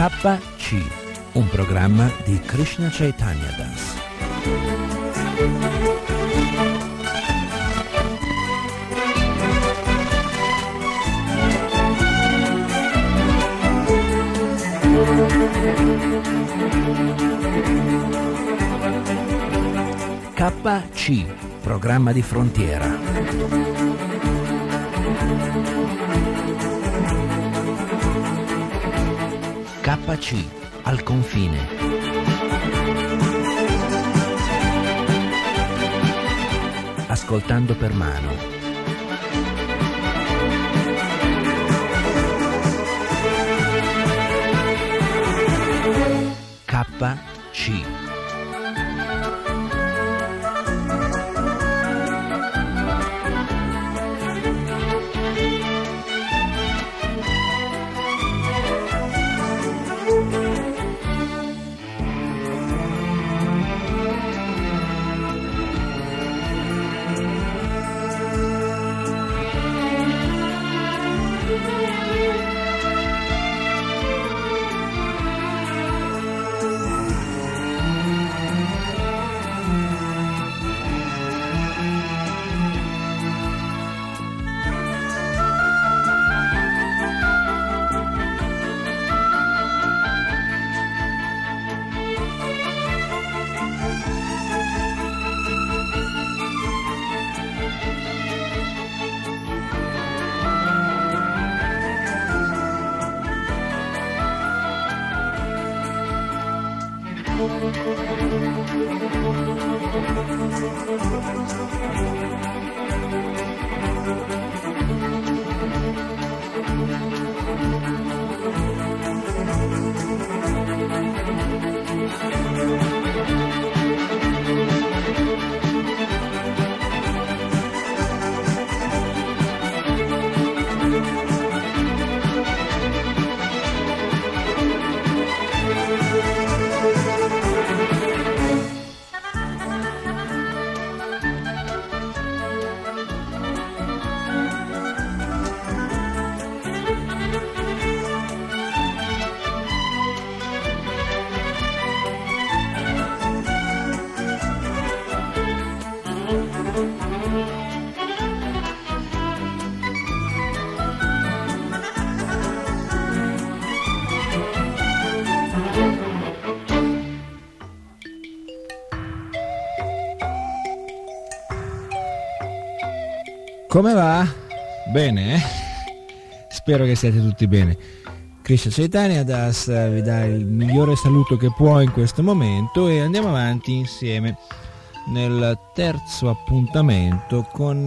KC, un programma di Krishna Chaitanya Das. KC, programma di frontiera. KC, al confine. Ascoltando per mano. KC. Come va? Bene, eh? Spero che siate tutti bene. Krishna Chaitanya Das vi dà il migliore saluto che può in questo momento e andiamo avanti insieme nel terzo appuntamento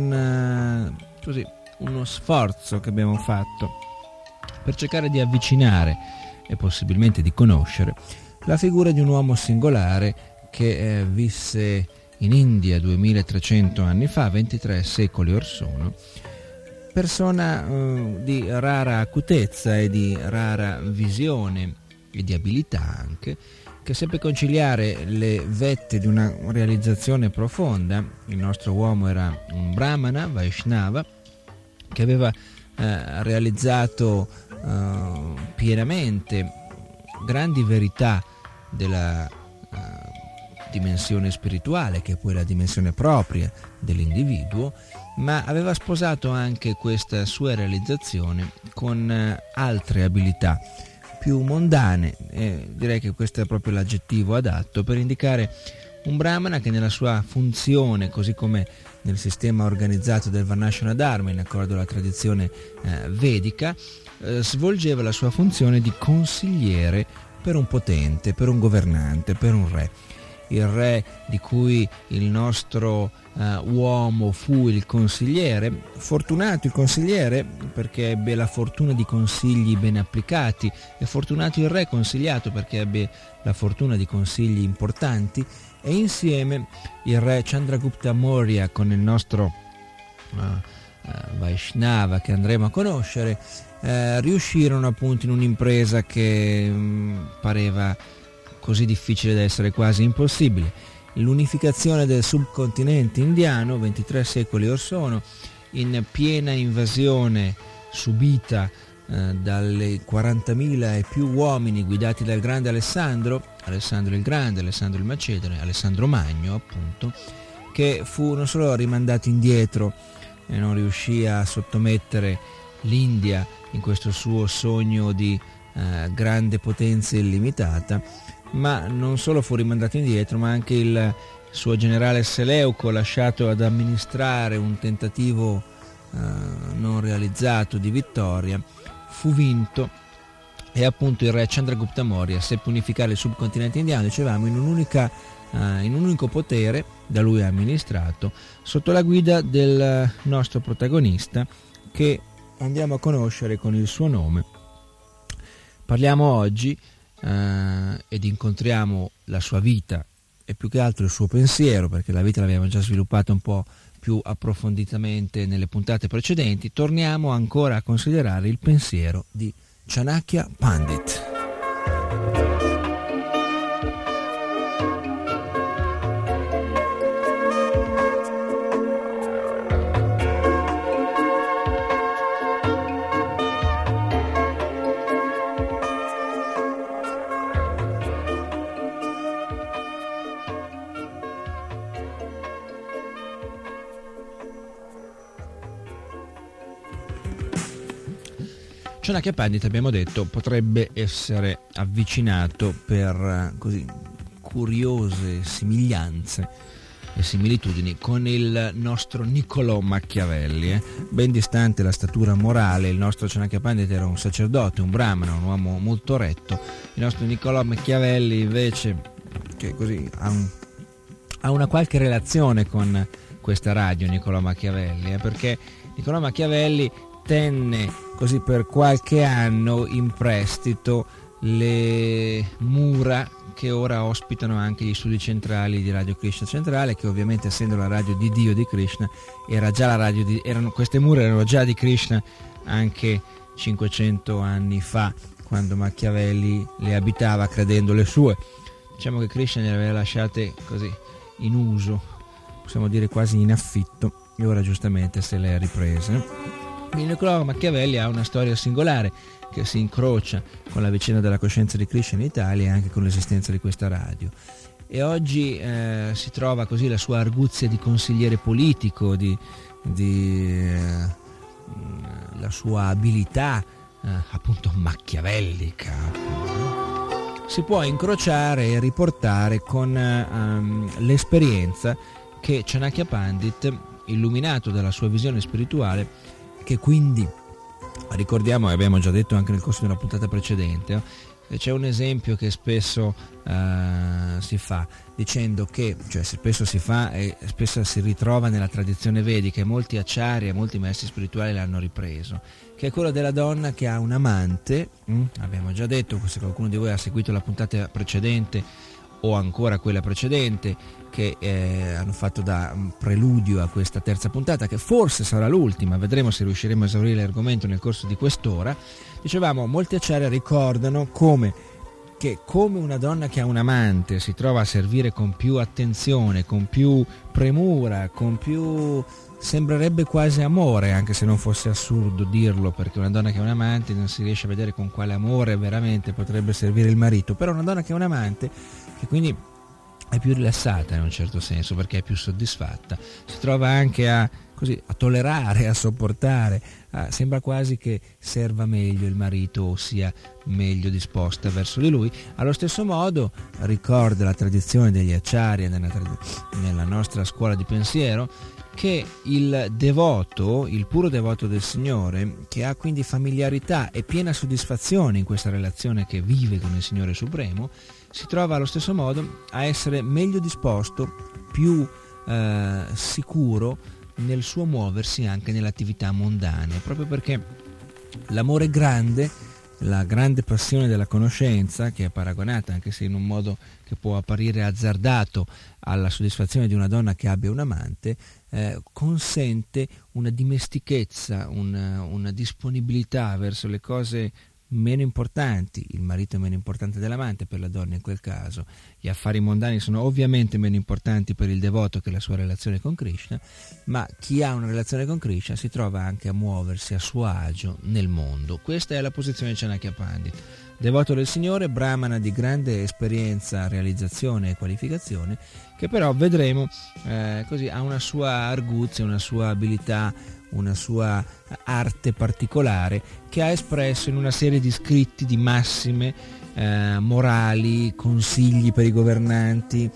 con così uno sforzo che abbiamo fatto per cercare di avvicinare e possibilmente di conoscere la figura di un uomo singolare che visse in India 2300 anni fa, 23 secoli or sono, persona di rara acutezza e di rara visione e di abilità anche, che seppe conciliare le vette di una realizzazione profonda. Il nostro uomo era un brahmana, Vaishnava, che aveva realizzato pienamente grandi verità della dimensione spirituale, che è poi la dimensione propria dell'individuo, ma aveva sposato anche questa sua realizzazione con altre abilità più mondane, direi che questo è proprio l'aggettivo adatto per indicare un brahmana che nella sua funzione, così come nel sistema organizzato del Varnashana Dharma in accordo alla tradizione vedica, svolgeva la sua funzione di consigliere per un potente, per un governante, per un re. Il re di cui il nostro uomo fu il consigliere, fortunato il consigliere perché ebbe la fortuna di consigli ben applicati, e fortunato il re consigliato perché ebbe la fortuna di consigli importanti, e insieme il re Chandragupta Maurya con il nostro Vaishnava che andremo a conoscere riuscirono appunto in un'impresa che pareva così difficile da essere quasi impossibile: l'unificazione del subcontinente indiano 23 secoli or sono, in piena invasione subita dalle 40.000 e più uomini guidati dal grande Alessandro il Grande, Alessandro il Macedone, Alessandro Magno appunto, che fu non solo rimandato indietro e non riuscì a sottomettere l'India in questo suo sogno di grande potenza illimitata, ma non solo fu rimandato indietro, ma anche il suo generale Seleuco, lasciato ad amministrare un tentativo non realizzato di vittoria, fu vinto, e appunto il re Chandragupta Maurya seppe unificare il subcontinente indiano, dicevamo, in un unico potere da lui amministrato, sotto la guida del nostro protagonista, che andiamo a conoscere con il suo nome. Parliamo oggi ed incontriamo la sua vita e più che altro il suo pensiero, perché la vita l'abbiamo già sviluppata un po' più approfonditamente nelle puntate precedenti. Torniamo ancora a considerare il pensiero di Chanakya Pandit. Chanakya Pandit, abbiamo detto, potrebbe essere avvicinato per così curiose somiglianze e similitudini con il nostro Niccolò Machiavelli. Ben distante la statura morale, il nostro Chanakya Pandit era un sacerdote, un brahmana, un uomo molto retto. Il nostro Niccolò Machiavelli invece, che così ha una qualche relazione con questa radio, Niccolò Machiavelli, perché Niccolò Machiavelli tenne così per qualche anno in prestito le mura che ora ospitano anche gli studi centrali di Radio Krishna Centrale, che ovviamente, essendo la radio di Dio, di Krishna, era già la radio queste mura erano già di Krishna anche 500 anni fa, quando Machiavelli le abitava credendo le sue. Diciamo che Krishna le aveva lasciate così in uso, possiamo dire quasi in affitto, e ora giustamente se le ha riprese. Il Niccolò Machiavelli ha una storia singolare che si incrocia con la vicenda della coscienza di Krishna in Italia e anche con l'esistenza di questa radio. E oggi si trova così la sua arguzia di consigliere politico, la sua abilità appunto machiavellica, si può incrociare e riportare con l'esperienza che Chanakya Pandit, illuminato dalla sua visione spirituale, che quindi, ricordiamo e abbiamo già detto anche nel corso di una puntata precedente, c'è un esempio che spesso si fa, dicendo che, cioè spesso si fa e spesso si ritrova nella tradizione vedica, e molti acciari e molti maestri spirituali l'hanno ripreso, che è quello della donna che ha un amante. Abbiamo già detto, se qualcuno di voi ha seguito la puntata precedente o ancora quella precedente, che hanno fatto da preludio a questa terza puntata, che forse sarà l'ultima, vedremo se riusciremo a esaurire l'argomento nel corso di quest'ora. Dicevamo, molti acciari ricordano come una donna che ha un amante si trova a servire con più attenzione, con più premura, con più, sembrerebbe quasi amore, anche se non fosse assurdo dirlo, perché una donna che ha un amante non si riesce a vedere con quale amore veramente potrebbe servire il marito, però una donna che ha un amante, che quindi è più rilassata in un certo senso, perché è più soddisfatta, si trova anche a tollerare, a sopportare, sembra quasi che serva meglio il marito o sia meglio disposta verso di lui. Allo stesso modo ricorda la tradizione degli acciarya nella nostra scuola di pensiero, che il devoto, il puro devoto del Signore, che ha quindi familiarità e piena soddisfazione in questa relazione che vive con il Signore Supremo, si trova allo stesso modo a essere meglio disposto, più sicuro nel suo muoversi anche nelle attività mondane, proprio perché l'amore grande, la grande passione della conoscenza, che è paragonata, anche se in un modo che può apparire azzardato, alla soddisfazione di una donna che abbia un amante, consente una dimestichezza, una disponibilità verso le cose meno importanti, il marito è meno importante dell'amante per la donna in quel caso, gli affari mondani sono ovviamente meno importanti per il devoto che la sua relazione con Krishna, ma chi ha una relazione con Krishna si trova anche a muoversi a suo agio nel mondo. Questa è la posizione di Chanakya Pandit, devoto del Signore, brahmana di grande esperienza, realizzazione e qualificazione, che però vedremo così ha una sua arguzia, una sua abilità, una sua arte particolare che ha espresso in una serie di scritti di massime morali, consigli per i governanti,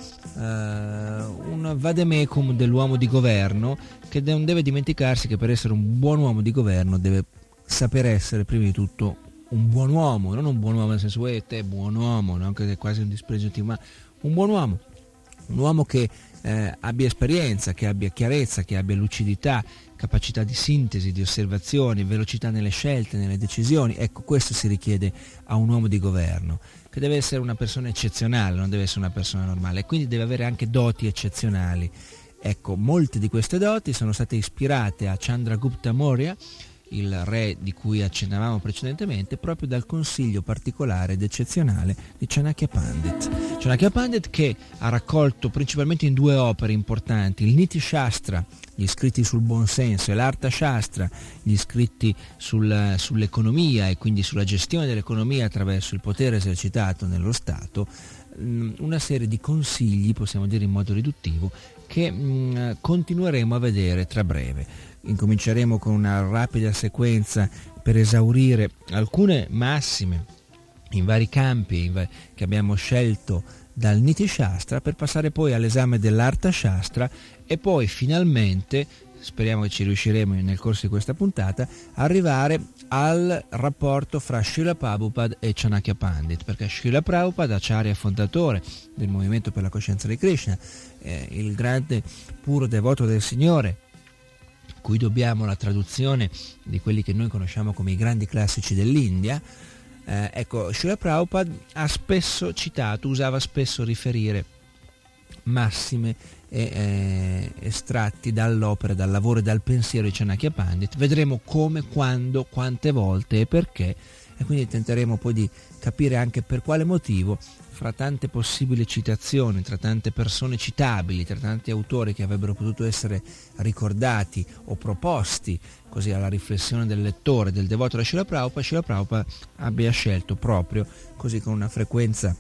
un vademecum dell'uomo di governo, che non deve dimenticarsi che per essere un buon uomo di governo deve saper essere prima di tutto un buon uomo, non un buon uomo nel senso te buon uomo, no? Che è quasi un dispregiativo, ma un buon uomo, un uomo che abbia esperienza, che abbia chiarezza, che abbia lucidità, capacità di sintesi, di osservazione, velocità nelle scelte, nelle decisioni. Ecco, questo si richiede a un uomo di governo, che deve essere una persona eccezionale, non deve essere una persona normale, e quindi deve avere anche doti eccezionali. Ecco, molte di queste doti sono state ispirate a Chandragupta Maurya, il re di cui accennavamo precedentemente, proprio dal consiglio particolare ed eccezionale di Chanakya Pandit. Chanakya Pandit, che ha raccolto principalmente in 2 opere importanti, il Niti Shastra, gli scritti sul buonsenso, e l'Artha Shastra, gli scritti sull'economia e quindi sulla gestione dell'economia attraverso il potere esercitato nello Stato, una serie di consigli, possiamo dire in modo riduttivo, che continueremo a vedere tra breve. Incominceremo con una rapida sequenza per esaurire alcune massime in vari campi che abbiamo scelto dal Niti Shastra, per passare poi all'esame dell'Artha Shastra e poi finalmente, speriamo che ci riusciremo nel corso di questa puntata, arrivare al rapporto fra Srila Prabhupada e Chanakya Pandit, perché Srila Prabhupada, acharya fondatore del movimento per la coscienza di Krishna, il grande puro devoto del Signore, cui dobbiamo la traduzione di quelli che noi conosciamo come i grandi classici dell'India, ecco, Srila Prabhupada ha spesso citato, usava spesso riferire massime estratti dall'opera, dal lavoro e dal pensiero di Chanakya Pandit. Vedremo come, quando, quante volte e perché, e quindi tenteremo poi di capire anche per quale motivo, fra tante possibili citazioni, tra tante persone citabili, tra tanti autori che avrebbero potuto essere ricordati o proposti così alla riflessione del lettore, del devoto da Srila Prabhupada abbia scelto proprio così, con una frequenza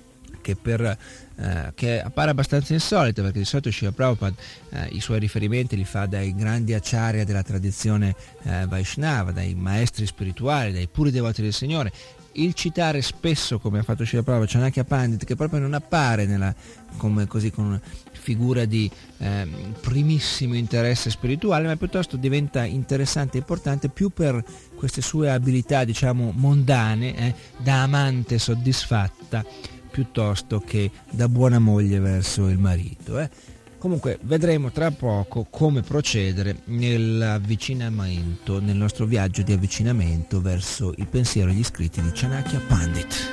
che appare abbastanza insolita, perché di solito Srila Prabhupada i suoi riferimenti li fa dai grandi acharya della tradizione Vaishnava, dai maestri spirituali, dai puri devoti del Signore. Il citare spesso, come ha fatto Srila Prabhupada, Chanakya Pandit, che proprio non appare come così con una figura di primissimo interesse spirituale, ma piuttosto diventa interessante e importante più per queste sue abilità, diciamo, mondane, da amante soddisfatta, piuttosto che da buona moglie verso il marito. Comunque vedremo tra poco come procedere nell'avvicinamento, nel nostro viaggio di avvicinamento verso il pensiero e gli scritti di Chanakya Pandit.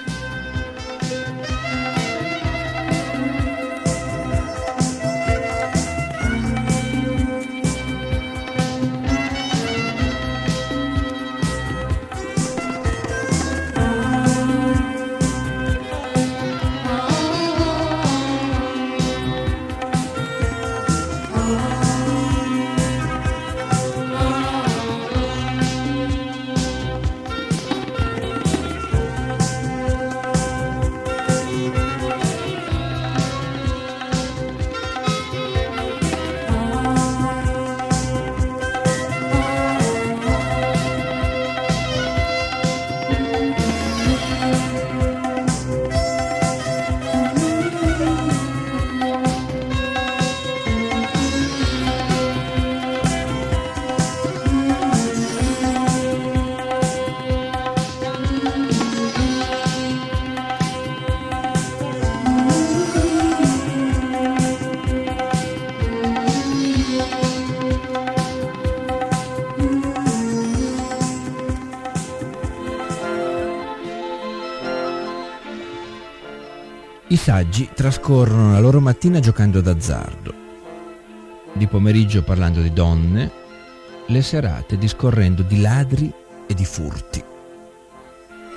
I saggi trascorrono la loro mattina giocando d'azzardo, di pomeriggio parlando di donne, le serate discorrendo di ladri e di furti.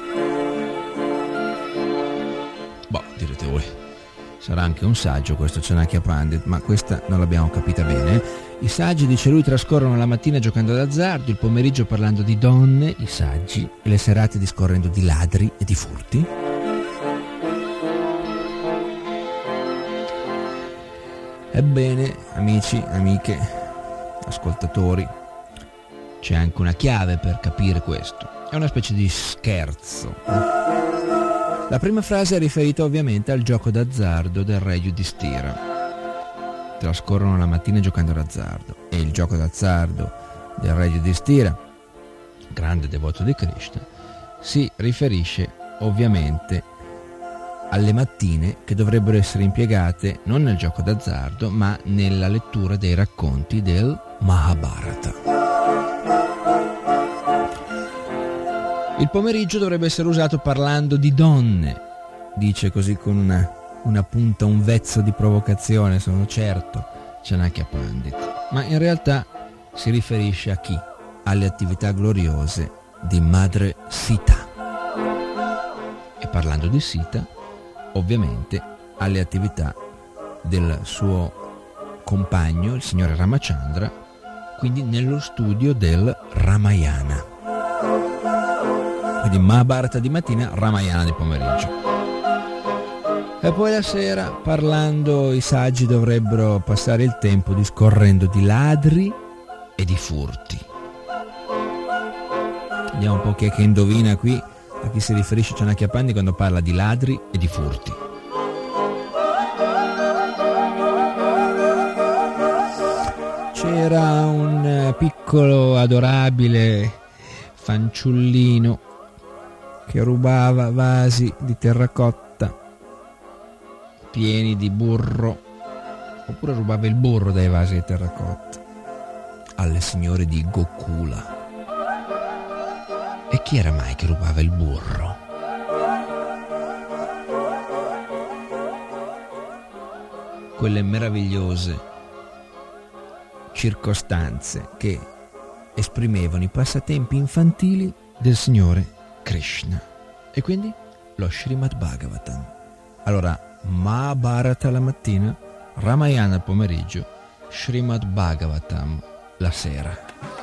Direte, sarà anche un saggio questo Chanakya Pandit, ma questa non l'abbiamo capita bene. I saggi, dice lui, trascorrono la mattina giocando d'azzardo, il pomeriggio parlando di donne, i saggi, e le serate discorrendo di ladri e di furti. Ebbene, amici, amiche, ascoltatori, c'è anche una chiave per capire questo. È una specie di scherzo. La prima frase è riferita ovviamente al gioco d'azzardo del re Yudhishthira. Trascorrono la mattina giocando d'azzardo, e il gioco d'azzardo del re Yudhishthira, grande devoto di Krishna, si riferisce ovviamente alle mattine che dovrebbero essere impiegate non nel gioco d'azzardo ma nella lettura dei racconti del Mahabharata. Il pomeriggio dovrebbe essere usato parlando di donne, dice così con una punta, un vezzo di provocazione, sono certo, Chanakya Pandit. Ma in realtà si riferisce a chi? Alle attività gloriose di Madre Sita. E parlando di Sita, ovviamente alle attività del suo compagno, il signore Ramachandra, quindi nello studio del Ramayana. Quindi Mahabharata di mattina, Ramayana di pomeriggio. E poi la sera, parlando, i saggi dovrebbero passare il tempo discorrendo di ladri e di furti. Vediamo un po' chi è che indovina qui a chi si riferisce Chanakya Pandit quando parla di ladri e di furti. C'era un piccolo adorabile fanciullino che rubava vasi di terracotta pieni di burro, oppure rubava il burro dai vasi di terracotta alle signore di Gokula. E chi era mai che rubava il burro? Quelle meravigliose circostanze che esprimevano i passatempi infantili del signore Krishna. E quindi lo Srimad Bhagavatam. Allora, Mahabharata la mattina, Ramayana al pomeriggio, Srimad Bhagavatam la sera.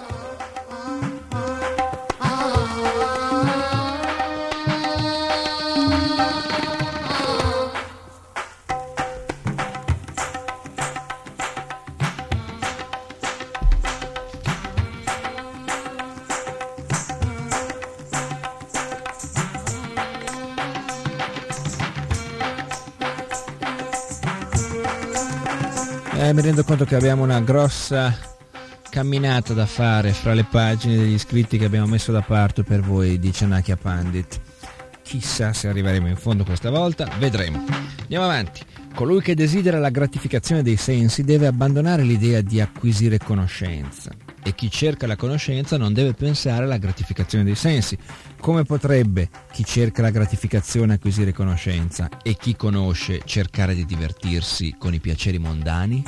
Mi rendo conto che abbiamo una grossa camminata da fare fra le pagine degli scritti che abbiamo messo da parte per voi di Chanakya Pandit. Chissà se arriveremo in fondo questa volta, vedremo. Andiamo avanti. Colui che desidera la gratificazione dei sensi deve abbandonare l'idea di acquisire conoscenza, e chi cerca la conoscenza non deve pensare alla gratificazione dei sensi. Come potrebbe chi cerca la gratificazione acquisire conoscenza e chi conosce cercare di divertirsi con i piaceri mondani?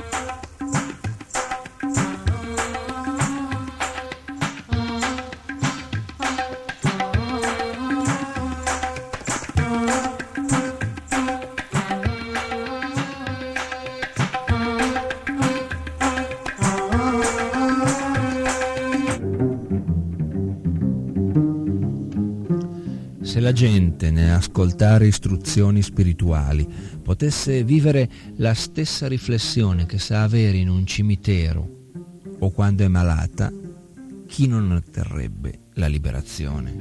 Se la gente, nell'ascoltare istruzioni spirituali, potesse vivere la stessa riflessione che sa avere in un cimitero o quando è malata, chi non otterrebbe la liberazione?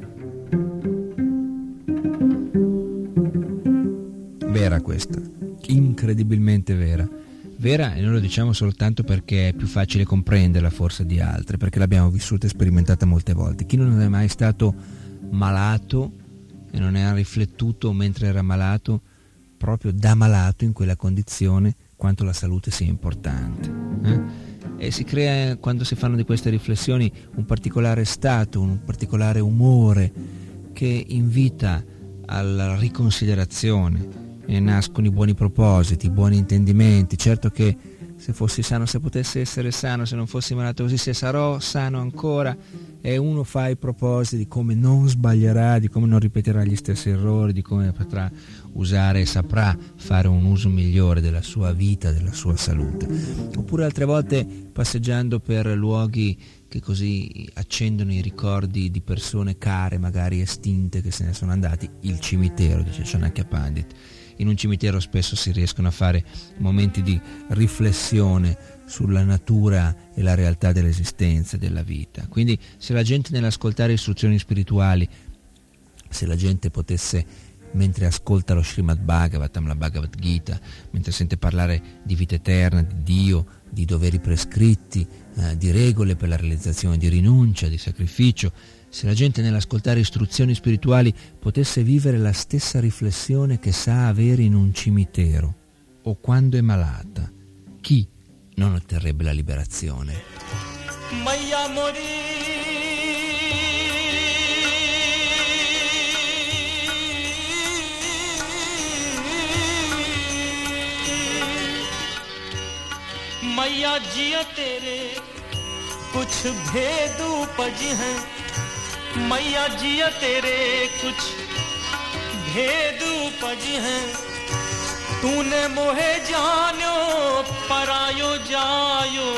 Vera questa, incredibilmente vera. Vera, e non lo diciamo soltanto perché è più facile comprenderla forse di altre, perché l'abbiamo vissuta e sperimentata molte volte. Chi non è mai stato malato e non ne ha riflettuto mentre era malato, proprio da malato in quella condizione, quanto la salute sia importante. E si crea, quando si fanno di queste riflessioni, un particolare stato, un particolare umore che invita alla riconsiderazione, e nascono i buoni propositi, i buoni intendimenti. Certo che se fossi sano, se potessi essere sano, se non fossi malato così, se sarò sano ancora, e uno fa i propositi di come non sbaglierà, di come non ripeterà gli stessi errori, di come potrà usare e saprà fare un uso migliore della sua vita, della sua salute. Oppure altre volte passeggiando per luoghi che così accendono i ricordi di persone care, magari estinte, che se ne sono andati, il cimitero, dice Chanakya Pandit. In un cimitero spesso si riescono a fare momenti di riflessione sulla natura e la realtà dell'esistenza e della vita. Quindi se la gente nell'ascoltare istruzioni spirituali, se la gente potesse, mentre ascolta lo Srimad Bhagavatam, la Bhagavad Gita, mentre sente parlare di vita eterna, di Dio, di doveri prescritti, di regole per la realizzazione di rinuncia, di sacrificio, se la gente nell'ascoltare istruzioni spirituali potesse vivere la stessa riflessione che sa avere in un cimitero o quando è malata, chi non otterrebbe la liberazione? Maiya mori मैया जिया तेरे कुछ भेद उपज हैं मैया जिया तेरे कुछ भेद उपज हैं तूने मोहे जानो परायो जायो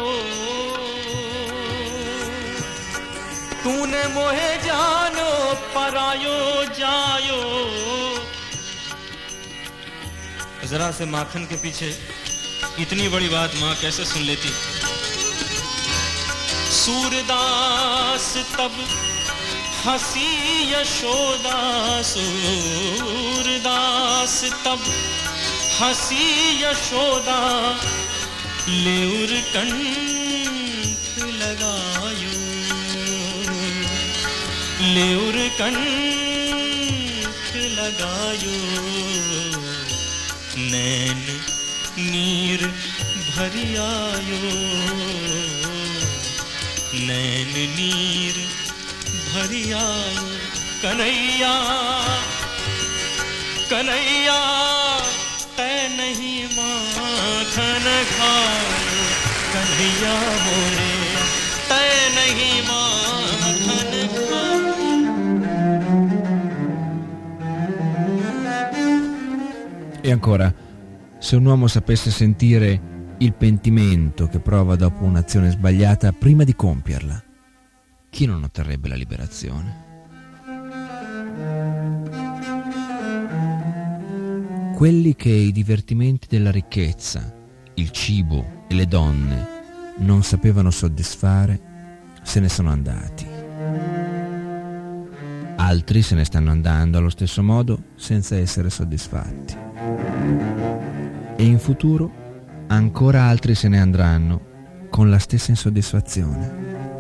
तूने मोहे जानो परायो जायो जरा से माखन के पीछे इतनी बड़ी बात माँ कैसे सुन लेती। सूरदास तब हंसी यशोदा सूरदास तब हंसी यशोदा लेउर कंठ लगायो लेउर कंठ लगायो नैन नीर भरी आयो नैन नीर भरी आयो कन्हैया कन्हैया तै नहीं माखन खायो कन्हैया मोरे तै नहीं माखन खायो। E ancora, se un uomo sapesse sentire il pentimento che prova dopo un'azione sbagliata prima di compierla, chi non otterrebbe la liberazione? Quelli che i divertimenti della ricchezza, il cibo e le donne non sapevano soddisfare, se ne sono andati. Altri se ne stanno andando allo stesso modo senza essere soddisfatti. E in futuro ancora altri se ne andranno con la stessa insoddisfazione.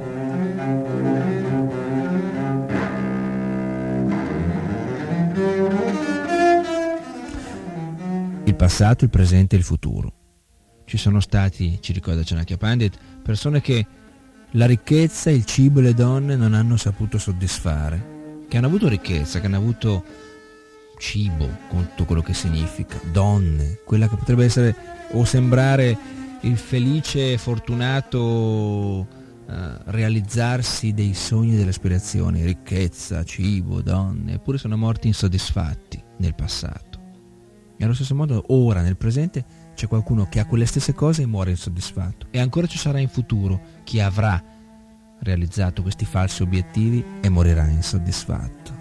Il passato, il presente e il futuro. Ci sono stati, ci ricorda Chanakya Pandit, persone che la ricchezza, il cibo e le donne non hanno saputo soddisfare, che hanno avuto ricchezza, che hanno avuto cibo, con tutto quello che significa, donne, quella che potrebbe essere o sembrare il felice e fortunato realizzarsi dei sogni e delle aspirazioni, ricchezza, cibo, donne, eppure sono morti insoddisfatti nel passato. E allo stesso modo ora, nel presente, c'è qualcuno che ha quelle stesse cose e muore insoddisfatto. E ancora ci sarà in futuro chi avrà realizzato questi falsi obiettivi e morirà insoddisfatto.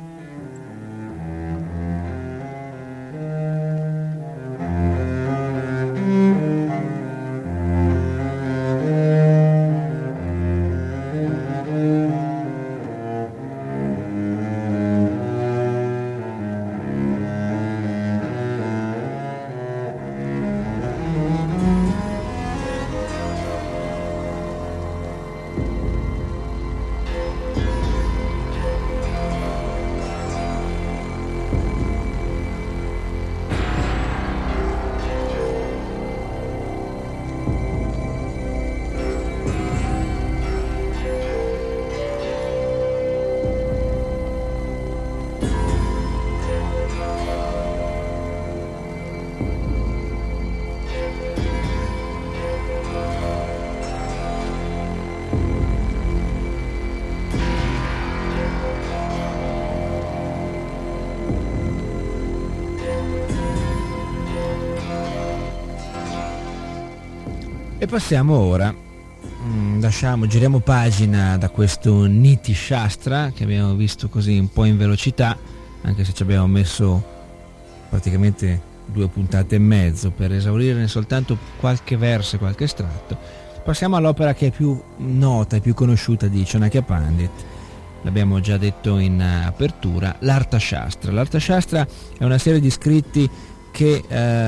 E passiamo ora, giriamo pagina da questo Niti Shastra che abbiamo visto così un po' in velocità, anche se ci abbiamo messo praticamente 2 puntate e mezzo per esaurirne soltanto qualche verso e qualche estratto. Passiamo all'opera che è più nota e più conosciuta di Chanakya Pandit. L'abbiamo già detto in apertura, l'Arthashastra. L'Arthashastra è una serie di scritti che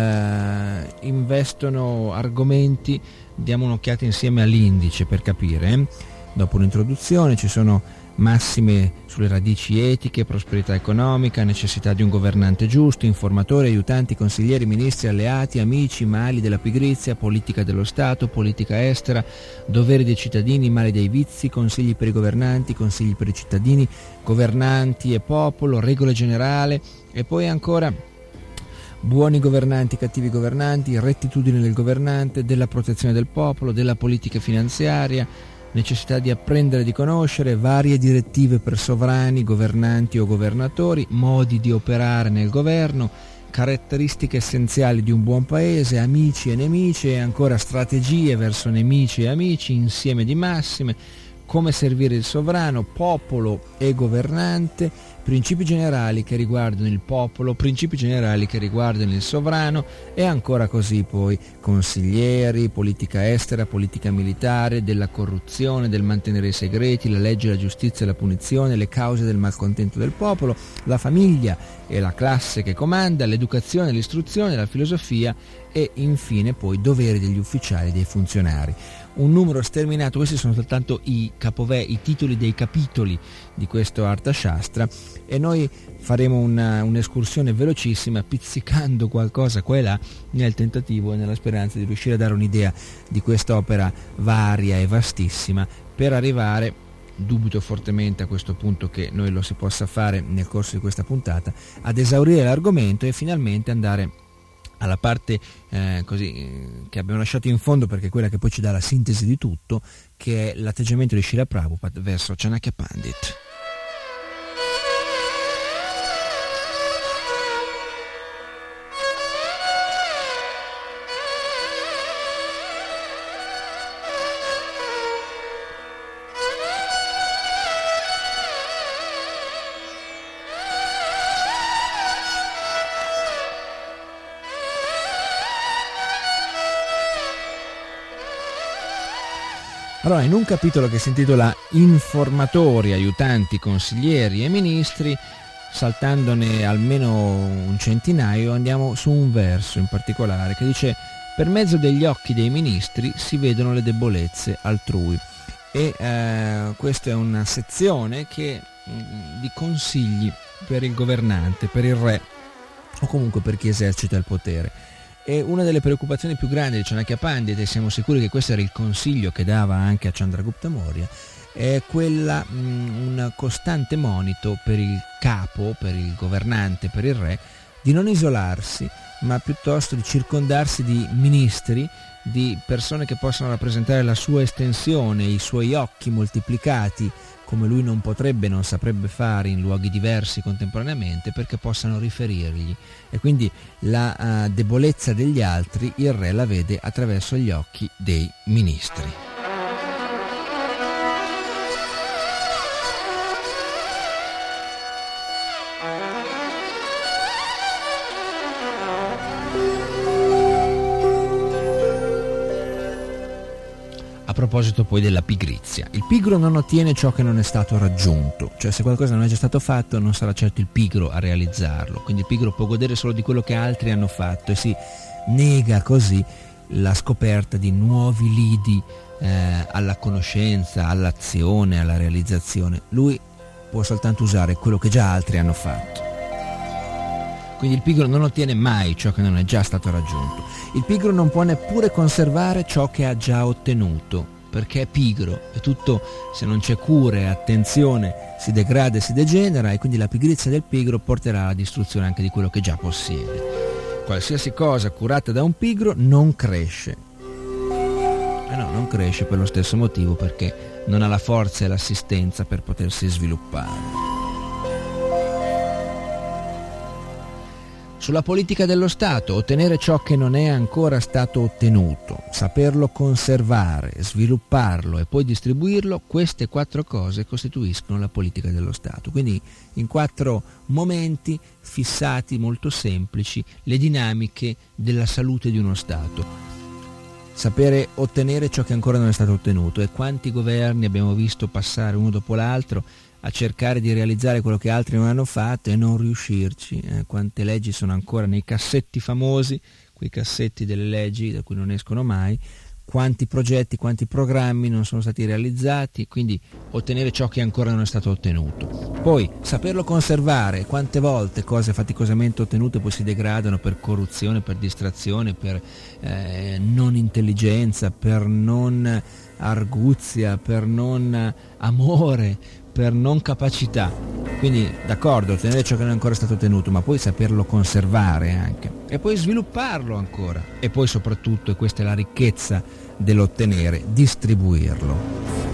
investono argomenti. Diamo un'occhiata insieme all'indice per capire. Dopo un'introduzione ci sono massime sulle radici etiche, prosperità economica, necessità di un governante giusto, informatori, aiutanti, consiglieri, ministri, alleati, amici, mali della pigrizia, politica dello Stato, politica estera, doveri dei cittadini, mali dei vizi, consigli per i governanti, consigli per i cittadini, governanti e popolo, regole generali, e poi ancora buoni governanti, cattivi governanti, rettitudine del governante, della protezione del popolo, della politica finanziaria, necessità di apprendere e di conoscere, varie direttive per sovrani, governanti o governatori, modi di operare nel governo, caratteristiche essenziali di un buon paese, amici e nemici, e ancora strategie verso nemici e amici, insieme di massime, come servire il sovrano, popolo e governante, principi generali che riguardano il popolo, principi generali che riguardano il sovrano, e ancora così poi consiglieri, politica estera, politica militare, della corruzione, del mantenere i segreti, la legge, la giustizia e la punizione, le cause del malcontento del popolo, la famiglia e la classe che comanda, l'educazione, l'istruzione, la filosofia e infine poi doveri degli ufficiali e dei funzionari. Un numero sterminato. Questi sono soltanto i titoli dei capitoli di questo Arthashastra, e noi faremo un'escursione velocissima, pizzicando qualcosa qua e là, nel tentativo e nella speranza di riuscire a dare un'idea di quest'opera varia e vastissima, per arrivare, dubito fortemente a questo punto che noi lo si possa fare nel corso di questa puntata, ad esaurire l'argomento e finalmente andare alla parte che abbiamo lasciato in fondo, perché è quella che poi ci dà la sintesi di tutto, che è l'atteggiamento di Srila Prabhupada verso Chanakya Pandit. Allora, in un capitolo che si intitola Informatori, aiutanti, consiglieri e ministri, saltandone almeno un centinaio, andiamo su un verso in particolare che dice: per mezzo degli occhi dei ministri si vedono le debolezze altrui. E questa è una sezione di consigli per il governante, per il re o comunque per chi esercita il potere. E una delle preoccupazioni più grandi di Chanakya Pandit, e siamo sicuri che questo era il consiglio che dava anche a Chandragupta Maurya, è quella, un costante monito per il capo, per il governante, per il re, di non isolarsi, ma piuttosto di circondarsi di ministri, di persone che possano rappresentare la sua estensione, i suoi occhi moltiplicati, come lui non potrebbe, non saprebbe fare in luoghi diversi contemporaneamente, perché possano riferirgli. E quindi la debolezza degli altri il re la vede attraverso gli occhi dei ministri. A proposito poi della pigrizia, il pigro non ottiene ciò che non è stato raggiunto, cioè se qualcosa non è già stato fatto non sarà certo il pigro a realizzarlo, quindi il pigro può godere solo di quello che altri hanno fatto e si nega così la scoperta di nuovi lidi alla conoscenza, all'azione, alla realizzazione. Lui può soltanto usare quello che già altri hanno fatto. Quindi il pigro non ottiene mai ciò che non è già stato raggiunto. Il pigro non può neppure conservare ciò che ha già ottenuto, perché è pigro e tutto, se non c'è cura e attenzione, si degrada e si degenera, e quindi la pigrizia del pigro porterà alla distruzione anche di quello che già possiede. Qualsiasi cosa curata da un pigro non cresce. Non cresce per lo stesso motivo, perché non ha la forza e l'assistenza per potersi sviluppare. Sulla politica dello Stato: ottenere ciò che non è ancora stato ottenuto, saperlo conservare, svilupparlo e poi distribuirlo, queste 4 cose costituiscono la politica dello Stato. Quindi in 4 momenti fissati, molto semplici, le dinamiche della salute di uno Stato. Sapere ottenere ciò che ancora non è stato ottenuto, e quanti governi abbiamo visto passare uno dopo l'altro a cercare di realizzare quello che altri non hanno fatto e non riuscirci. Quante leggi sono ancora nei cassetti famosi, quei cassetti delle leggi da cui non escono mai, quanti progetti, quanti programmi non sono stati realizzati. Quindi ottenere ciò che ancora non è stato ottenuto. Poi saperlo conservare: quante volte cose faticosamente ottenute poi si degradano per corruzione, per distrazione, per non intelligenza, per non arguzia, per non amore, per non capacità. Quindi d'accordo, ottenere ciò che non è ancora stato ottenuto, ma poi saperlo conservare anche, e poi svilupparlo ancora, e poi soprattutto, e questa è la ricchezza dell'ottenere, distribuirlo.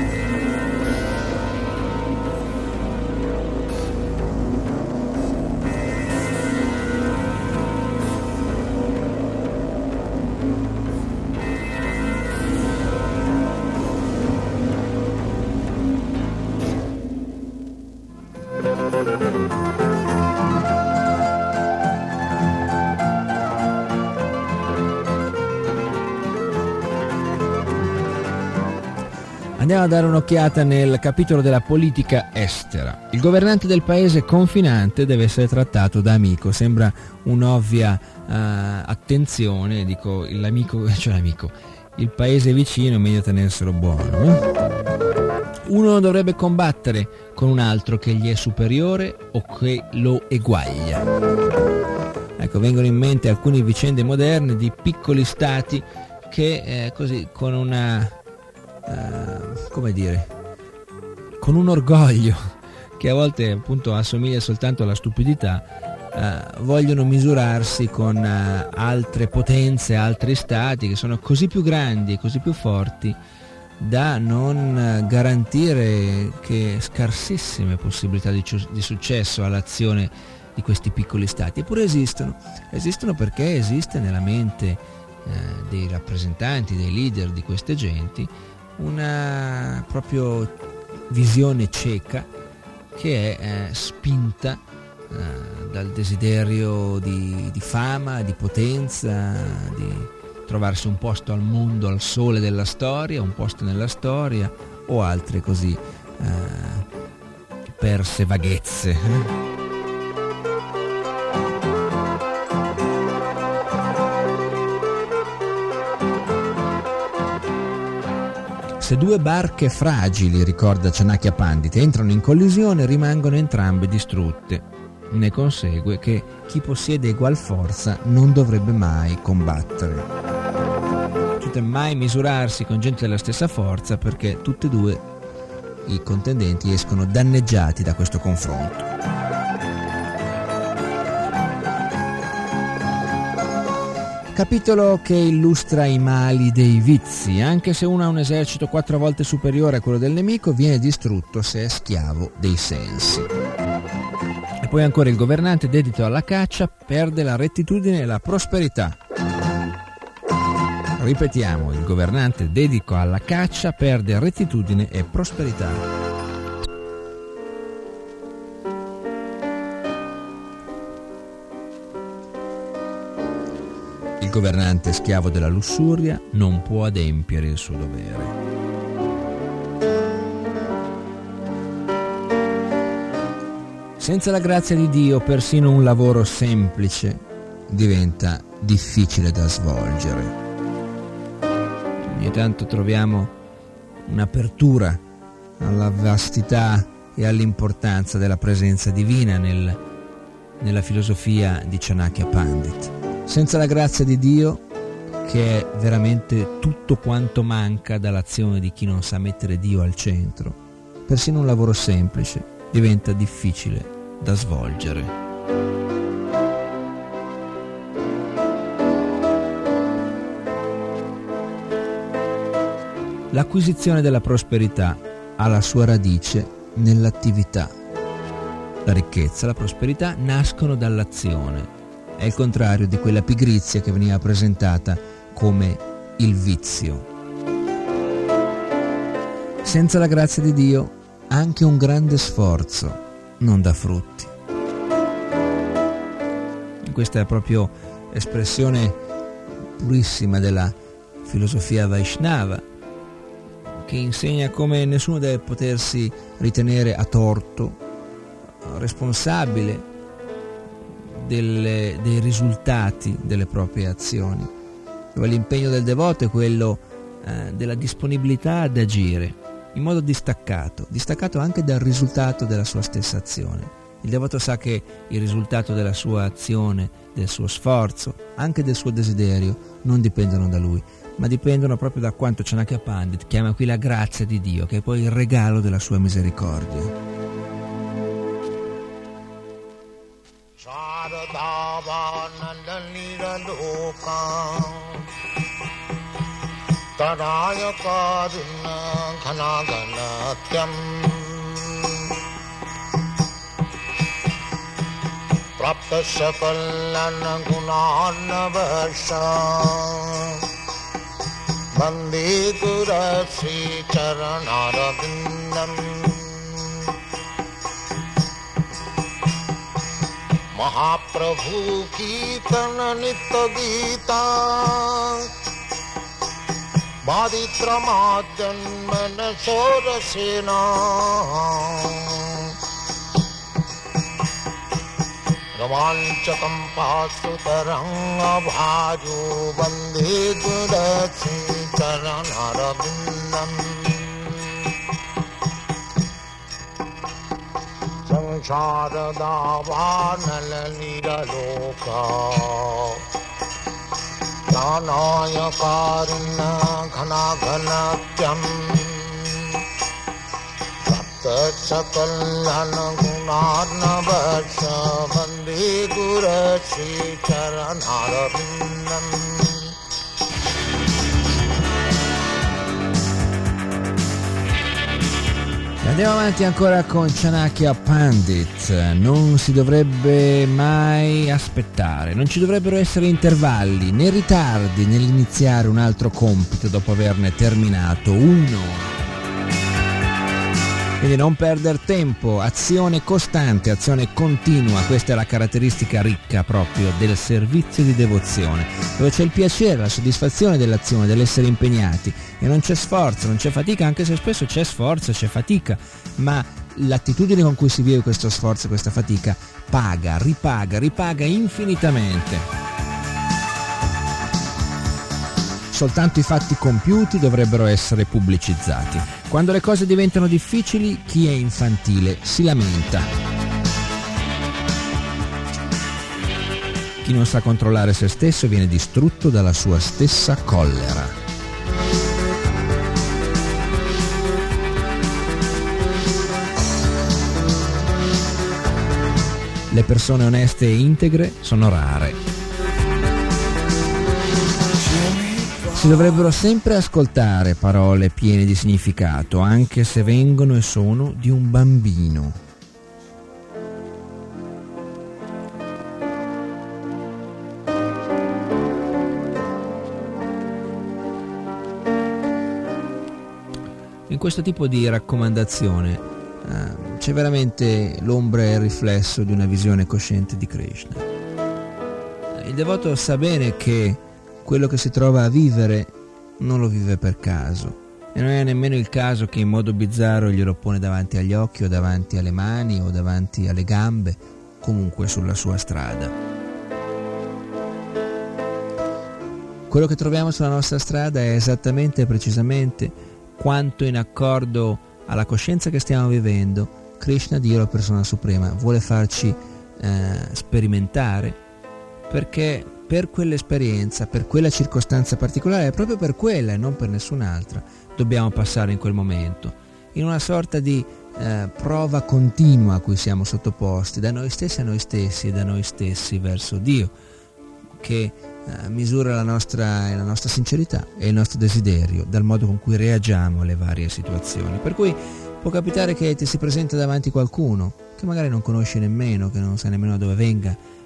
Andiamo a dare un'occhiata nel capitolo della politica estera. Il governante del paese confinante deve essere trattato da amico. Sembra un'ovvia attenzione, dico l'amico, cioè l'amico, il paese vicino è meglio tenerselo buono. Uno non dovrebbe combattere con un altro che gli è superiore o che lo eguaglia. Ecco, vengono in mente alcune vicende moderne di piccoli stati che così con una con un orgoglio che a volte appunto assomiglia soltanto alla stupidità, vogliono misurarsi con altre potenze, altri stati che sono così più grandi e così più forti da non garantire che scarsissime possibilità di successo all'azione di questi piccoli stati. Eppure esistono perché esiste nella mente dei rappresentanti, dei leader di queste genti, una proprio visione cieca che è spinta dal desiderio di fama, di potenza, di trovarsi un posto al mondo, al sole della storia, un posto nella storia, o altre così perse vaghezze. Se 2 barche fragili, ricorda Chanakya Pandit, entrano in collisione, rimangono entrambe distrutte. Ne consegue che chi possiede egual forza non dovrebbe mai combattere. Cioè mai misurarsi con gente della stessa forza, perché tutti e 2 i contendenti escono danneggiati da questo confronto. Capitolo che illustra i mali dei vizi. Anche se uno ha un esercito 4 volte superiore a quello del nemico, viene distrutto se è schiavo dei sensi. E poi ancora: il governante dedito alla caccia perde la rettitudine e la prosperità. Ripetiamo: il governante dedico alla caccia perde rettitudine e prosperità. Il governante schiavo della lussuria non può adempiere il suo dovere. Senza la grazia di Dio, persino un lavoro semplice diventa difficile da svolgere. Ogni tanto troviamo un'apertura alla vastità e all'importanza della presenza divina nella filosofia di Chanakya Pandit. Senza la grazia di Dio, che è veramente tutto quanto manca dall'azione di chi non sa mettere Dio al centro, persino un lavoro semplice diventa difficile da svolgere. L'acquisizione della prosperità ha la sua radice nell'attività. La ricchezza e la prosperità nascono dall'azione. è il contrario di quella pigrizia che veniva presentata come il vizio. Senza la grazia di Dio anche un grande sforzo non dà frutti. Questa è proprio espressione purissima della filosofia Vaishnava, che insegna come nessuno deve potersi ritenere a torto responsabile dei risultati delle proprie azioni, dove l'impegno del devoto è quello della disponibilità ad agire in modo distaccato anche dal risultato della sua stessa azione. Il devoto sa che il risultato della sua azione, del suo sforzo, anche del suo desiderio, non dipendono da lui, ma dipendono proprio da quanto Chanakya Pandit chiama qui la grazia di Dio, che è poi il regalo della sua misericordia. Prapta sakalana gunana varsha Bande Gura Sri Charanara Vindam Mahaprabhu Kirtana Nitya Gita Bhaditramadjanmana Sorasena Ravanchakam Pasutaranga Bhaju Bande Gurasi Charanarabindam Sangsharadhavanalira Loka Nanaya Karina Ghana Ghanatyam Sakalana Gunarna Varsha Bande Gurasi Charanarabindam. Andiamo avanti ancora con Chanakya Pandit. Non si dovrebbe mai aspettare, non ci dovrebbero essere intervalli né ritardi nell'iniziare un altro compito dopo averne terminato uno. Quindi non perdere tempo, azione costante, azione continua, questa è la caratteristica ricca proprio del servizio di devozione, dove c'è il piacere, la soddisfazione dell'azione, dell'essere impegnati, e non c'è sforzo, non c'è fatica, anche se spesso c'è sforzo, c'è fatica, ma l'attitudine con cui si vive questo sforzo e questa fatica paga, ripaga infinitamente. Soltanto i fatti compiuti dovrebbero essere pubblicizzati. Quando le cose diventano difficili, chi è infantile si lamenta. Chi non sa controllare se stesso viene distrutto dalla sua stessa collera. Le persone oneste e integre sono rare. Si dovrebbero sempre ascoltare parole piene di significato, anche se vengono e sono di un bambino. In questo tipo di raccomandazione c'è veramente l'ombra e il riflesso di una visione cosciente di Krishna. Il devoto sa bene che quello che si trova a vivere non lo vive per caso, e non è nemmeno il caso che in modo bizzarro glielo pone davanti agli occhi o davanti alle mani o davanti alle gambe, comunque sulla sua strada. Quello che troviamo sulla nostra strada è esattamente e precisamente quanto in accordo alla coscienza che stiamo vivendo Krishna, Dio, la persona suprema, vuole farci sperimentare, perché per quell'esperienza, per quella circostanza particolare, proprio per quella e non per nessun'altra, dobbiamo passare in quel momento, in una sorta di prova continua a cui siamo sottoposti, da noi stessi a noi stessi e da noi stessi verso Dio, che misura la nostra sincerità e il nostro desiderio dal modo con cui reagiamo alle varie situazioni. Per cui può capitare che ti si presenta davanti qualcuno che magari non conosci nemmeno, che non sai nemmeno dove venga,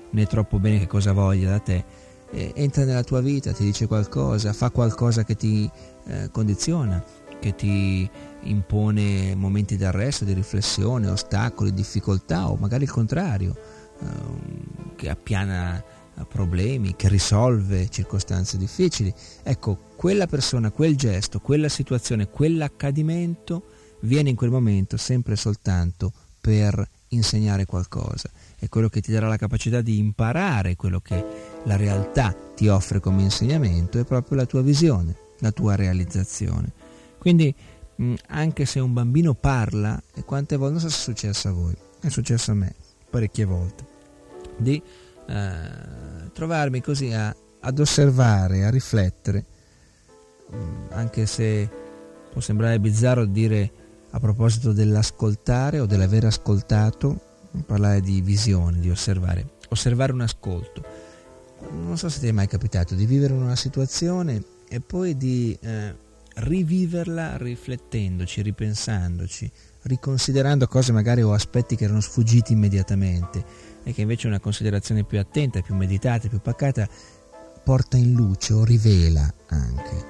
né troppo bene che cosa voglia da te, entra nella tua vita, ti dice qualcosa, fa qualcosa che ti condiziona, che ti impone momenti di arresto, di riflessione, ostacoli, difficoltà, o magari il contrario, che appiana problemi, che risolve circostanze difficili. Ecco, quella persona, quel gesto, quella situazione, quell'accadimento viene in quel momento sempre e soltanto per insegnare qualcosa. È quello che ti darà la capacità di imparare quello che la realtà ti offre come insegnamento, è proprio la tua visione, la tua realizzazione. Quindi anche se un bambino parla, e quante volte, non so se è successo a voi, è successo a me parecchie volte, di trovarmi così ad osservare, a riflettere, anche se può sembrare bizzarro dire a proposito dell'ascoltare o dell'aver ascoltato, parlare di visione, di osservare un ascolto. Non so se ti è mai capitato di vivere una situazione e poi di riviverla riflettendoci, ripensandoci, riconsiderando cose magari o aspetti che erano sfuggiti immediatamente e che invece una considerazione più attenta, più meditata, più pacata porta in luce o rivela anche.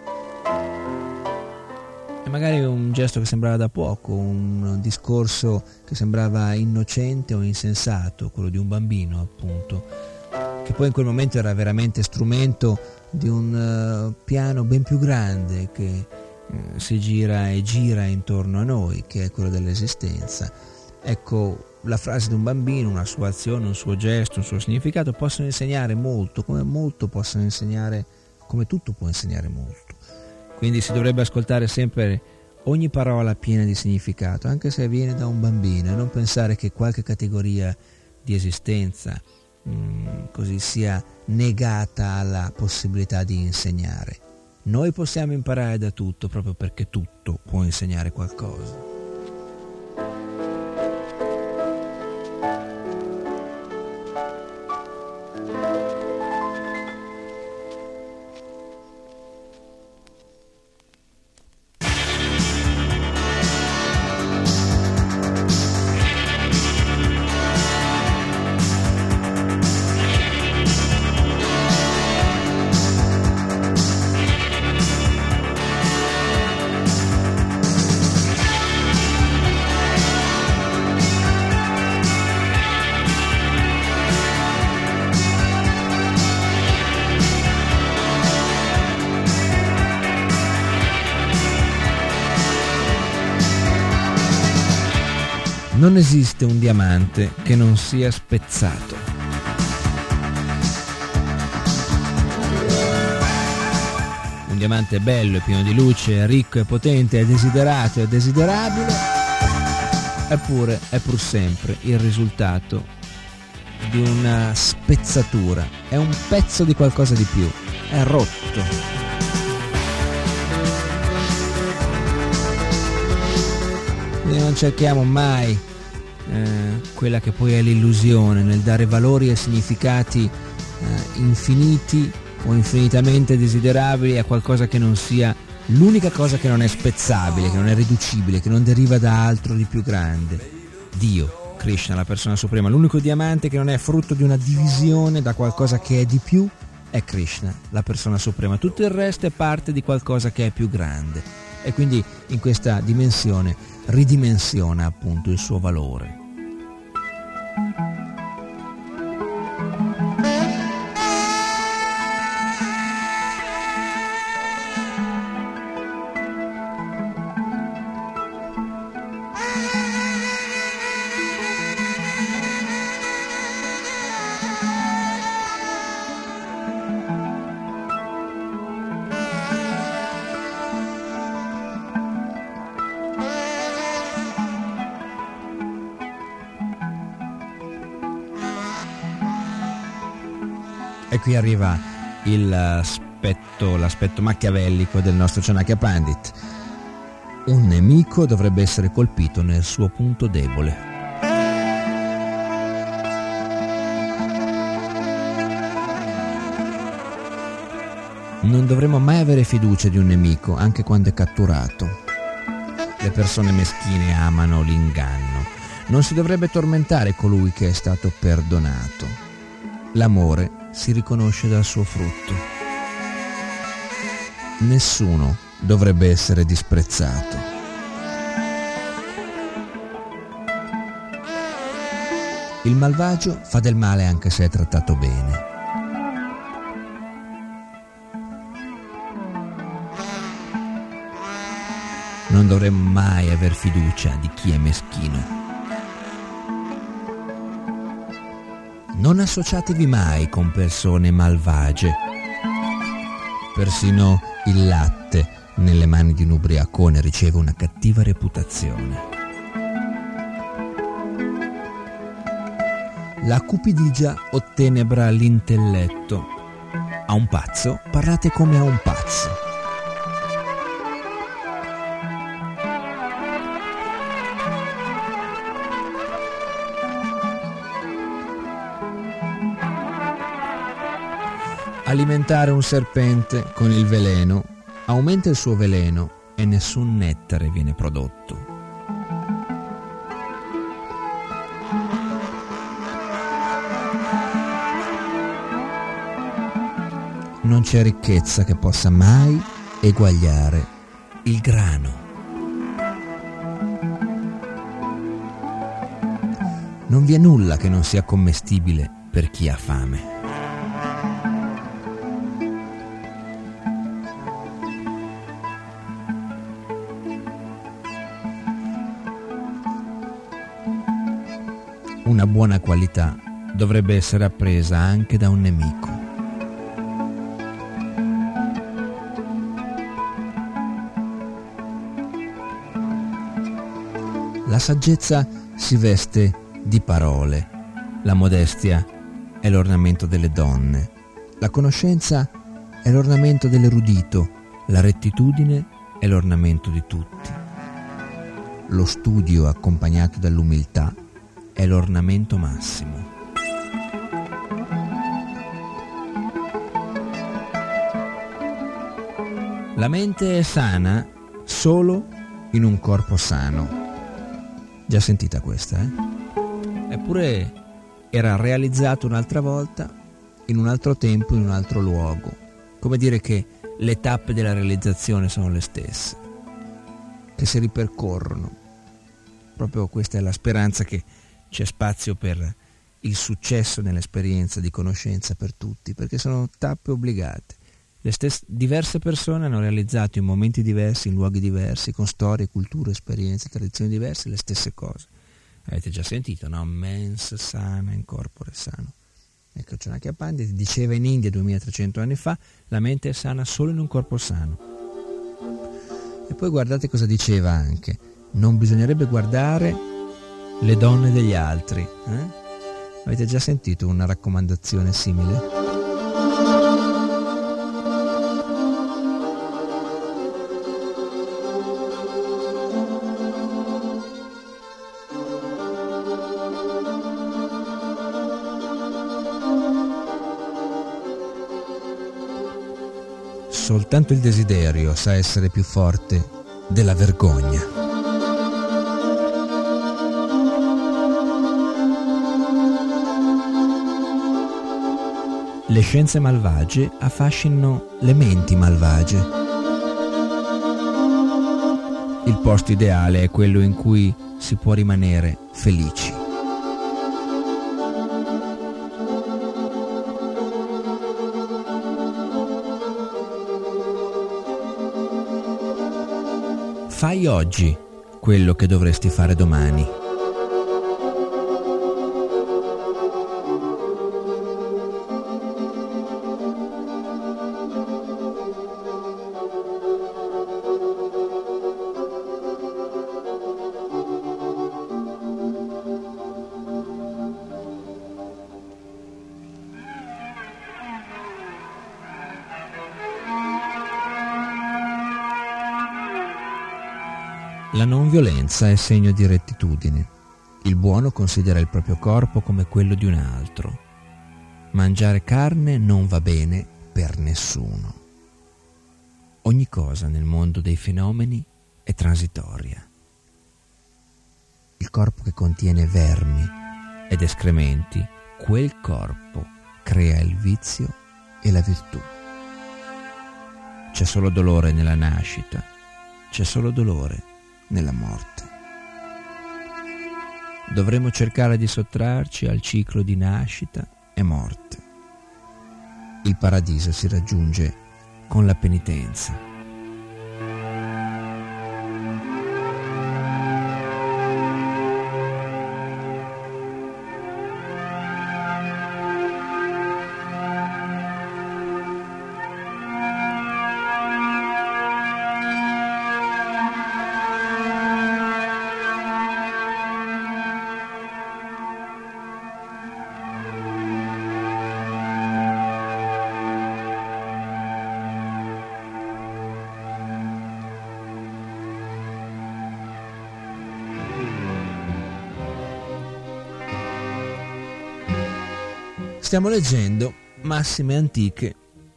E magari un gesto che sembrava da poco, un discorso che sembrava innocente o insensato, quello di un bambino appunto, che poi in quel momento era veramente strumento di un piano ben più grande che si gira e gira intorno a noi, che è quello dell'esistenza. Ecco, la frase di un bambino, una sua azione, un suo gesto, un suo significato possono insegnare molto, come tutto può insegnare molto. Quindi si dovrebbe ascoltare sempre ogni parola piena di significato, anche se viene da un bambino, e non pensare che qualche categoria di esistenza così sia negata alla possibilità di insegnare. Noi possiamo imparare da tutto, proprio perché tutto può insegnare qualcosa. Non esiste un diamante che non sia spezzato. Un diamante bello, è pieno di luce, è ricco, è potente, è desiderato, è desiderabile, eppure è pur sempre il risultato di una spezzatura, è un pezzo di qualcosa di più, è rotto. Quindi non cerchiamo mai quella che poi è l'illusione nel dare valori e significati infiniti o infinitamente desiderabili a qualcosa che non sia l'unica cosa che non è spezzabile, che non è riducibile, che non deriva da altro di più grande. Dio, Krishna, la persona suprema, l'unico diamante che non è frutto di una divisione da qualcosa che è di più è Krishna, la persona suprema. Tutto il resto è parte di qualcosa che è più grande e quindi in questa dimensione ridimensiona appunto il suo valore. E qui arriva l'aspetto machiavellico del nostro Chanakya Pandit. Un nemico dovrebbe essere colpito nel suo punto debole. Non dovremmo mai avere fiducia di un nemico, anche quando è catturato. Le persone meschine amano l'inganno. Non si dovrebbe tormentare colui che è stato perdonato. l'amore si riconosce dal suo frutto. Nessuno dovrebbe essere disprezzato. Il malvagio fa del male anche se è trattato bene. Non dovremmo mai aver fiducia di chi è meschino. Non associatevi mai con persone malvagie. Persino il latte nelle mani di un ubriacone riceve una cattiva reputazione. La cupidigia ottenebra l'intelletto. A un pazzo parlate come a un pazzo. Alimentare un serpente con il veleno aumenta il suo veleno e nessun nettare viene prodotto. Non c'è ricchezza che possa mai eguagliare il grano. Non vi è nulla che non sia commestibile per chi ha fame. Una buona qualità dovrebbe essere appresa anche da un nemico. La saggezza si veste di parole, la modestia è l'ornamento delle donne, la conoscenza è l'ornamento dell'erudito, la rettitudine è l'ornamento di tutti. Lo studio accompagnato dall'umiltà è l'ornamento massimo. La mente è sana solo in un corpo sano. Già sentita questa, eh? Eppure era realizzato un'altra volta, in un altro tempo, in un altro luogo. Come dire che le tappe della realizzazione sono le stesse, che si ripercorrono. Proprio questa è la speranza, che c'è spazio per il successo nell'esperienza di conoscenza per tutti, perché sono tappe obbligate. Diverse persone hanno realizzato in momenti diversi, in luoghi diversi, con storie, culture, esperienze, tradizioni diverse, le stesse cose. Avete già sentito, no? Mens sana in corpore sano. Ecco, Chanakya Pandit diceva in India 2300 anni fa: la mente è sana solo in un corpo sano. E poi guardate cosa diceva anche: non bisognerebbe guardare le donne degli altri. Avete già sentito una raccomandazione simile? Soltanto il desiderio sa essere più forte della vergogna. Le scienze malvagie affascinano le menti malvagie. Il posto ideale è quello in cui si può rimanere felici. Fai oggi quello che dovresti fare domani. La non violenza è segno di rettitudine. Il buono considera il proprio corpo come quello di un altro. Mangiare carne non va bene per nessuno. Ogni cosa nel mondo dei fenomeni è transitoria. Il corpo che contiene vermi ed escrementi, quel corpo crea il vizio e la virtù. C'è solo dolore nella nascita, c'è solo dolore nella morte. Dovremmo cercare di sottrarci al ciclo di nascita e morte. Il paradiso si raggiunge con la penitenza. Stiamo leggendo massime antiche,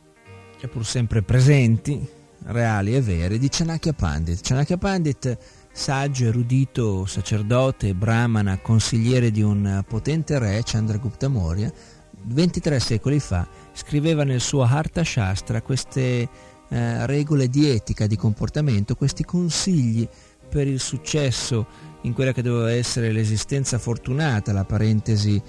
e pur sempre presenti, reali e vere, di Chanakya Pandit. Chanakya Pandit, saggio, erudito, sacerdote, brahmana, consigliere di un potente re, Chandragupta Maurya, 23 secoli fa, scriveva nel suo Artha Shastra queste regole di etica, di comportamento, questi consigli per il successo in quella che doveva essere l'esistenza fortunata, la parentesi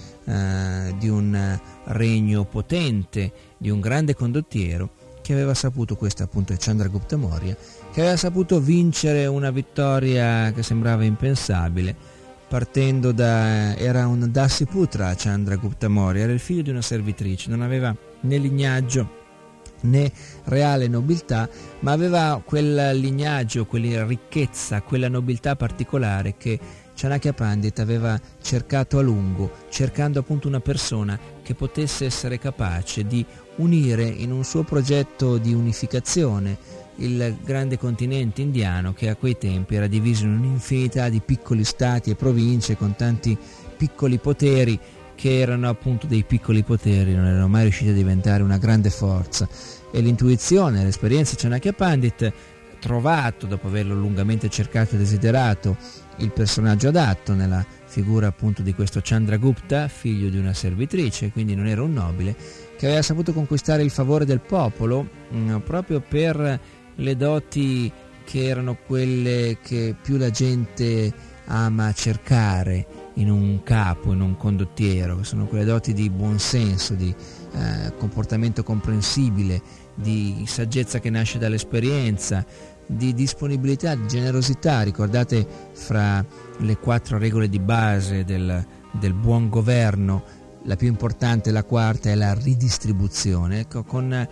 di un regno potente, di un grande condottiero che aveva saputo, questo appunto è Chandragupta Maurya, che aveva saputo vincere una vittoria che sembrava impensabile, partendo era un Dasiputra Chandragupta Maurya, era il figlio di una servitrice, non aveva né lignaggio né reale nobiltà, ma aveva quel lignaggio, quella ricchezza, quella nobiltà particolare che Chanakya Pandit aveva cercato a lungo, cercando appunto una persona che potesse essere capace di unire in un suo progetto di unificazione il grande continente indiano, che a quei tempi era diviso in un'infinità di piccoli stati e province con tanti piccoli poteri che erano appunto dei piccoli poteri, non erano mai riusciti a diventare una grande forza. E l'intuizione, l'esperienza di Chanakya Pandit, trovato dopo averlo lungamente cercato e desiderato il personaggio adatto nella figura appunto di questo Chandragupta, figlio di una servitrice, quindi non era un nobile, che aveva saputo conquistare il favore del popolo proprio per le doti che erano quelle che più la gente ama cercare in un capo, in un condottiero, che sono quelle doti di buonsenso, di comportamento comprensibile, di saggezza che nasce dall'esperienza, di disponibilità, di generosità. Ricordate, fra le 4 regole di base del buon governo, la più importante, la quarta, è la ridistribuzione. Ecco, con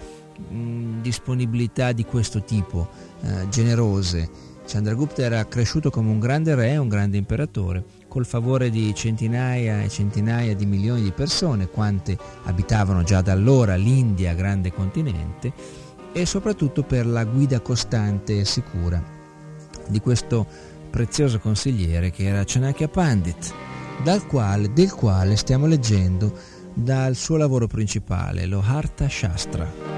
disponibilità di questo tipo, generose, Chandragupta era cresciuto come un grande re, un grande imperatore, col favore di centinaia e centinaia di milioni di persone, quante abitavano già da allora l'India, grande continente, e soprattutto per la guida costante e sicura di questo prezioso consigliere che era Chanakya Pandit, del quale stiamo leggendo dal suo lavoro principale, lo Artha Shastra.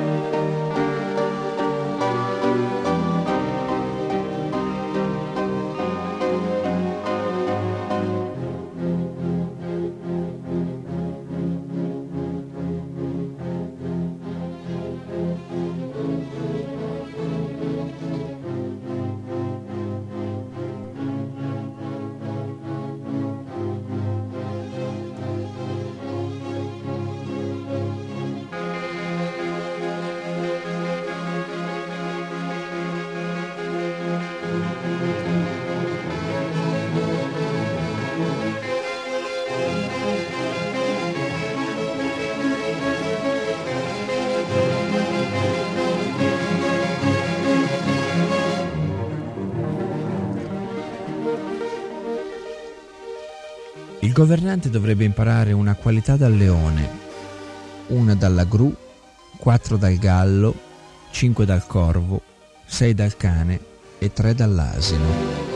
Il governante dovrebbe imparare una qualità dal leone, una dalla gru, 4 dal gallo, 5 dal corvo, 6 dal cane e 3 dall'asino.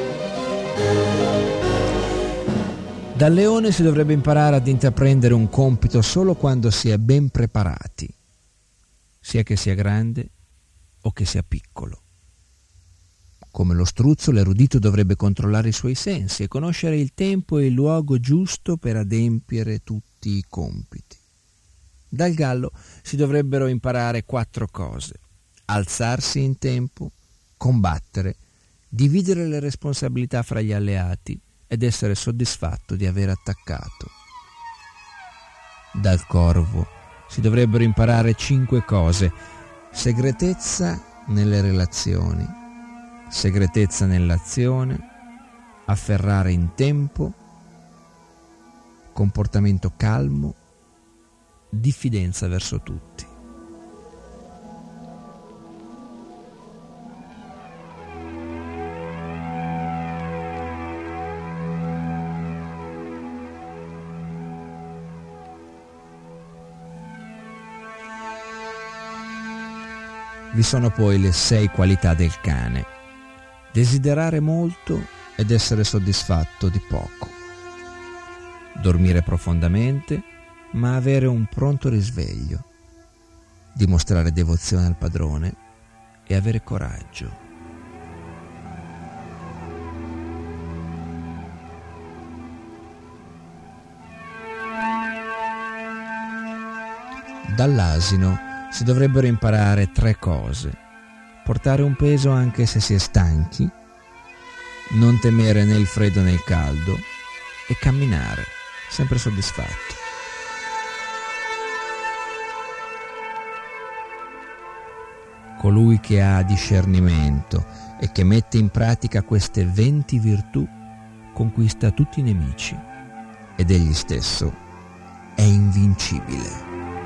Dal leone si dovrebbe imparare ad intraprendere un compito solo quando si è ben preparati, sia che sia grande o che sia piccolo. Come lo struzzo, l'erudito dovrebbe controllare i suoi sensi e conoscere il tempo e il luogo giusto per adempiere tutti i compiti. Dal gallo si dovrebbero imparare 4 cose: alzarsi in tempo, combattere, dividere le responsabilità fra gli alleati ed essere soddisfatto di aver attaccato. Dal corvo si dovrebbero imparare 5 cose: segretezza nelle relazioni, segretezza nell'azione, afferrare in tempo, comportamento calmo, diffidenza verso tutti. Vi sono poi le 6 qualità del cane: desiderare molto ed essere soddisfatto di poco, dormire profondamente ma avere un pronto risveglio, dimostrare devozione al padrone e avere coraggio. Dall'asino si dovrebbero imparare 3 cose: portare un peso anche se si è stanchi, non temere né il freddo né il caldo e camminare sempre soddisfatto. Colui che ha discernimento e che mette in pratica queste 20 virtù conquista tutti i nemici ed egli stesso è invincibile.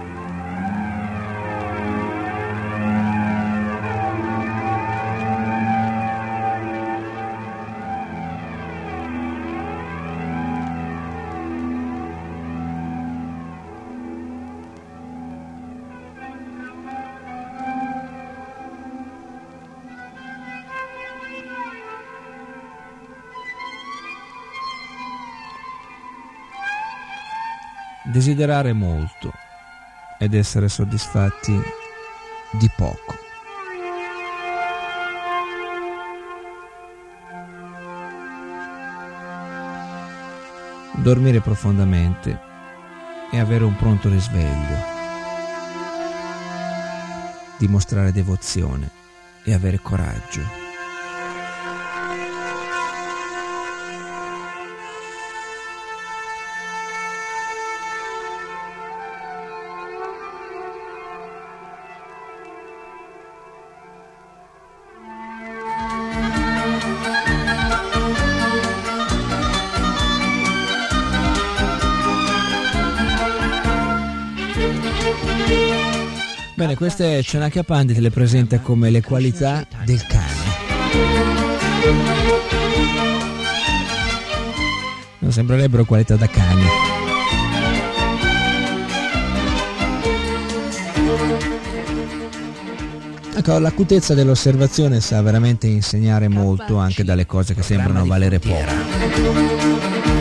Desiderare molto ed essere soddisfatti di poco. Dormire profondamente e avere un pronto risveglio. Dimostrare devozione e avere coraggio. Bene, queste Chanakya Pandit le presenta come le qualità del cane. Non sembrerebbero qualità da cani. Ecco, l'acutezza dell'osservazione sa veramente insegnare molto anche dalle cose che sembrano valere poco.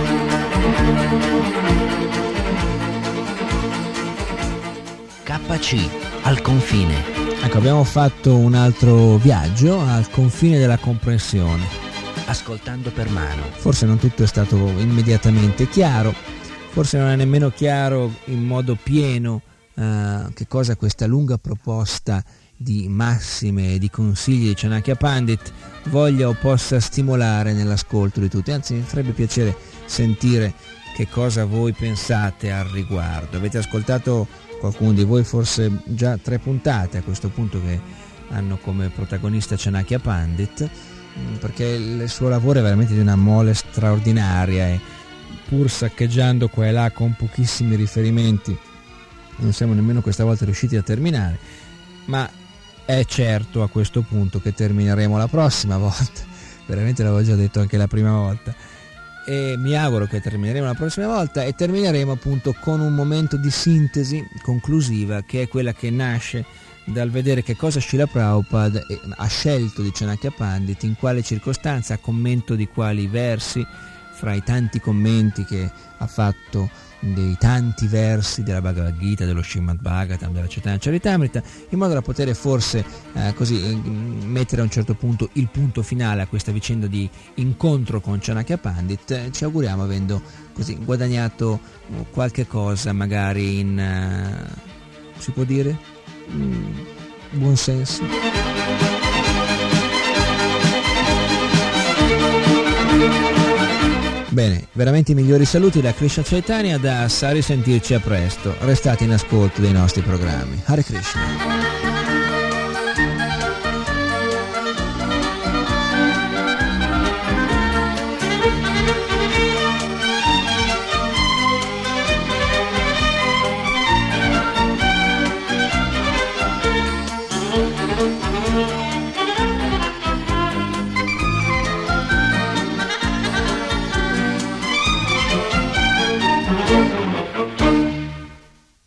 KC al confine. Ecco, abbiamo fatto un altro viaggio al confine della comprensione, ascoltando per mano. Forse non tutto è stato immediatamente chiaro, forse non è nemmeno chiaro in modo pieno che cosa questa lunga proposta di massime e di consigli di Chanakya Pandit voglia o possa stimolare nell'ascolto di tutti. Anzi, mi farebbe piacere sentire che cosa voi pensate al riguardo. Avete ascoltato qualcuno di voi forse già 3 puntate a questo punto che hanno come protagonista Chanakya Pandit, perché il suo lavoro è veramente di una mole straordinaria e pur saccheggiando qua e là con pochissimi riferimenti non siamo nemmeno questa volta riusciti a terminare, ma è certo a questo punto che termineremo la prossima volta. Veramente l'avevo già detto anche la prima volta e mi auguro che termineremo la prossima volta e termineremo appunto con un momento di sintesi conclusiva che è quella che nasce dal vedere che cosa Srila Prabhupada ha scelto di Chanakya Pandit, in quale circostanza, a commento di quali versi fra i tanti commenti che ha fatto dei tanti versi della Bhagavad Gita, dello Srimad Bhagavatam, della Chaitanya Charitamrita, in modo da poter forse mettere a un certo punto il punto finale a questa vicenda di incontro con Chanakya Pandit. Ci auguriamo, avendo così guadagnato qualche cosa, magari in si può dire buon senso. Bene, veramente i migliori saluti da Krishna Chaitanya Das, a risentirci a presto, restate in ascolto dei nostri programmi. Hare Krishna.